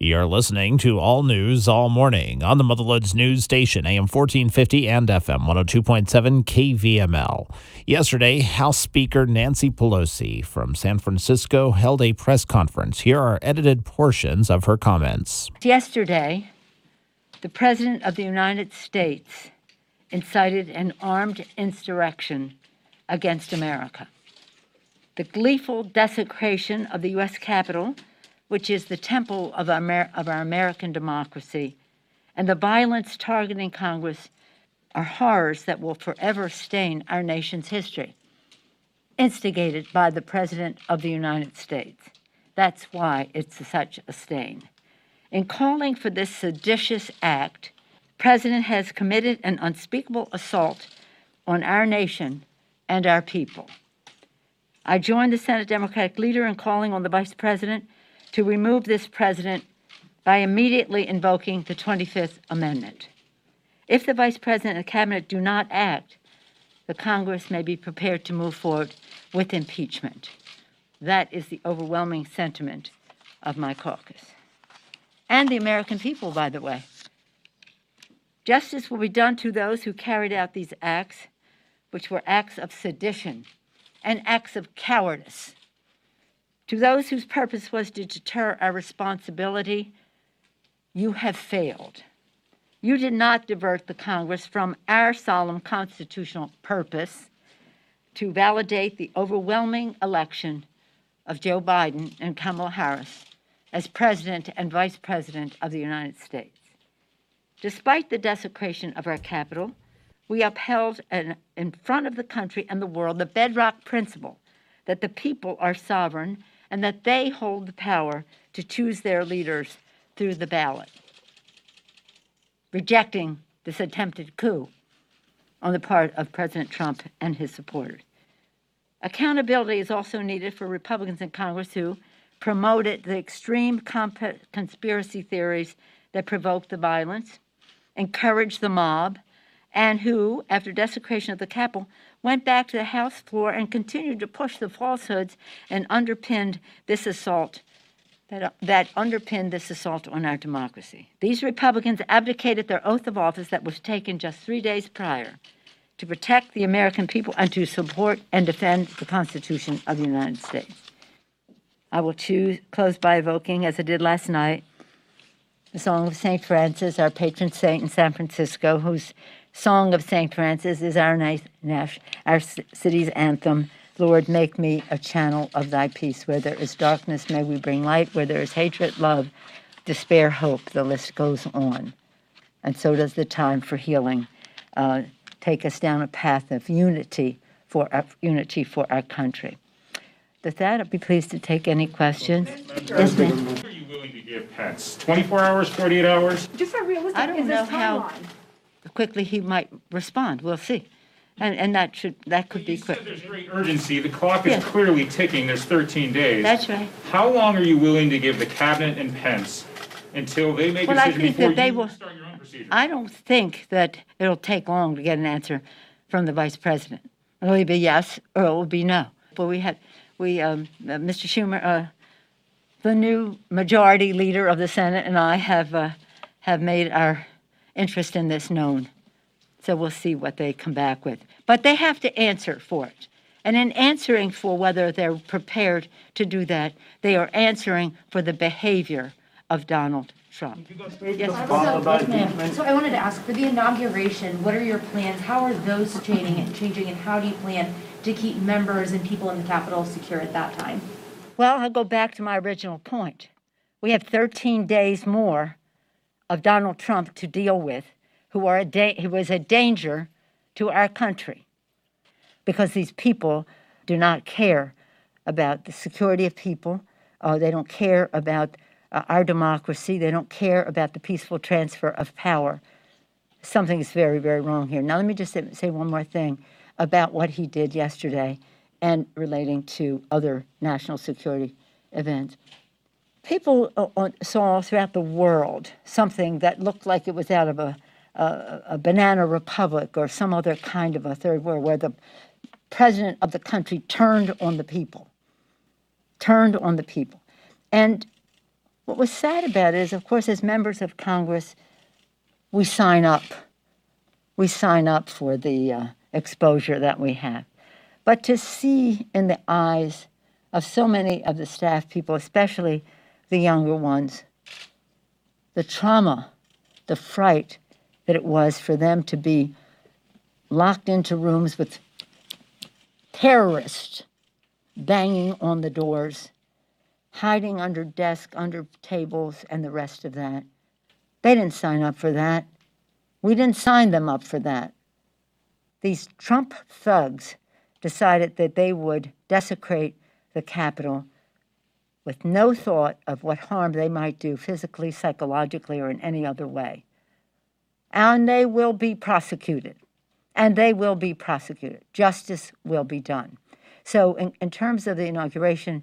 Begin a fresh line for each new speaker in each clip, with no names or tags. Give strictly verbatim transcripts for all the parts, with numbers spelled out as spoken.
You're listening to All News All Morning on the Motherloads News Station, A M fourteen fifty and F M one oh two point seven K V M L. Yesterday, House Speaker Nancy Pelosi from San Francisco held a press conference. Here are edited portions of her comments.
Yesterday, the President of the United States incited an armed insurrection against America. The gleeful desecration of the U S Capitol, which is the temple of our, Amer- of our American democracy, and the violence targeting Congress are horrors that will forever stain our nation's history, instigated by the President of the United States. That's why it's such a stain. In calling for this seditious act, the President has committed an unspeakable assault on our nation and our people. I join the Senate Democratic leader in calling on the Vice President to remove this president by immediately invoking the twenty-fifth Amendment. If the Vice President and the Cabinet do not act, the Congress may be prepared to move forward with impeachment. That is the overwhelming sentiment of my caucus. And the American people, by the way. Justice will be done to those who carried out these acts, which were acts of sedition and acts of cowardice. To those whose purpose was to deter our responsibility, you have failed. You did not divert the Congress from our solemn constitutional purpose to validate the overwhelming election of Joe Biden and Kamala Harris as President and Vice President of the United States. Despite the desecration of our Capitol, we upheld an, in front of the country and the world the bedrock principle that the people are sovereign and that they hold the power to choose their leaders through the ballot, rejecting this attempted coup on the part of President Trump and his supporters. Accountability is also needed for Republicans in Congress who promoted the extreme comp- conspiracy theories that provoked the violence, encouraged the mob, and who, after desecration of the Capitol, went back to the House floor and continued to push the falsehoods and underpinned this assault, that, that underpinned this assault on our democracy. These Republicans abdicated their oath of office that was taken just three days prior to protect the American people and to support and defend the Constitution of the United States. I will choose, close by evoking, as I did last night, the Song of Saint Francis, our patron saint in San Francisco, whose Song of Saint Francis is our, our city's anthem. Lord, make me a channel of thy peace. Where there is darkness, may we bring light. Where there is hatred, love, despair, hope. The list goes on. And so does the time for healing. Uh, take us down a path of unity for our, unity for our country. With that, I'd be pleased to take any questions. Yes, ma'am.
What are you willing to give Pence? twenty-four hours, forty-eight hours?
Just a realistic
I don't
is
know
this
how
timeline.
quickly he might respond. We'll see. And and that should that could
You
be
said
quick.
there's great urgency. The clock is
Yes.
clearly ticking. There's thirteen days.
That's right.
How long are you willing to give the cabinet and Pence until they make
Well,
a
I
decision
think
before
that they
you
will-
start your own procedure?
I don't think that it'll take long to get an answer from the Vice President. It'll either be yes or it will be no. But we had, we, um, uh, Mister Schumer, uh, the new majority leader of the Senate, and I have uh, have made our interest in this known. So we'll see what they come back with. But they have to answer for it. And in answering for whether they're prepared to do that, they are answering for the behavior of Donald Trump. Yes,
So, yes, ma'am. So I wanted to ask, for the inauguration, what are your plans? How are those changing and changing, and how do you plan to keep members and people in the Capitol secure at that time?
Well, I'll go back to my original point. We have thirteen days more of Donald Trump to deal with, who are a da- who is a danger to our country, because these people do not care about the security of people. Uh, they don't care about uh, our democracy. They don't care about the peaceful transfer of power. Something is very, very wrong here. Now, let me just say, say one more thing about what he did yesterday and relating to other national security events. People uh, saw throughout the world something that looked like it was out of a A, a banana republic or some other kind of a third world, where the president of the country turned on the people, turned on the people. And what was sad about it is, of course, as members of Congress, we sign up. We sign up for the uh, exposure that we have. But to see in the eyes of so many of the staff people, especially the younger ones, the trauma, the fright that it was for them to be locked into rooms with terrorists banging on the doors, hiding under desks, under tables, and the rest of that. They didn't sign up for that. We didn't sign them up for that. These Trump thugs decided that they would desecrate the Capitol with no thought of what harm they might do physically, psychologically, or in any other way. And they will be prosecuted. And they will be prosecuted. Justice will be done. So in, in terms of the inauguration,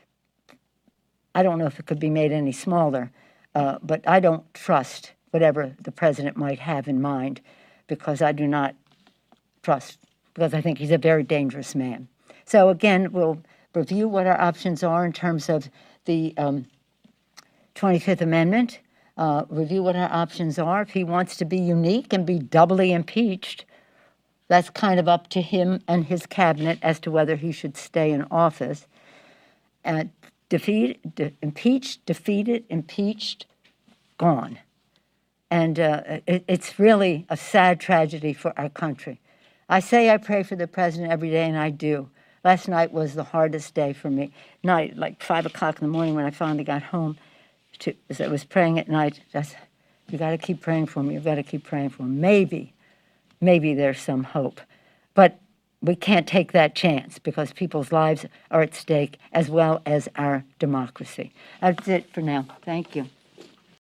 I don't know if it could be made any smaller, uh, but I don't trust whatever the president might have in mind, because I do not trust, because I think he's a very dangerous man. So again, we'll review what our options are in terms of the um, twenty-fifth Amendment, uh, review what our options are. If he wants to be unique and be doubly impeached, that's kind of up to him and his cabinet as to whether he should stay in office. Uh, defeat, de- impeached, defeated, impeached, gone. And uh, it, it's really a sad tragedy for our country. I say I pray for the president every day, and I do. Last night was the hardest day for me. Night, like five o'clock in the morning when I finally got home, to, as I was praying at night, just, you got to keep praying for me. You've got to keep praying for me. Maybe, maybe there's some hope. But we can't take that chance because people's lives are at stake as well as our democracy. That's it for now. Thank you.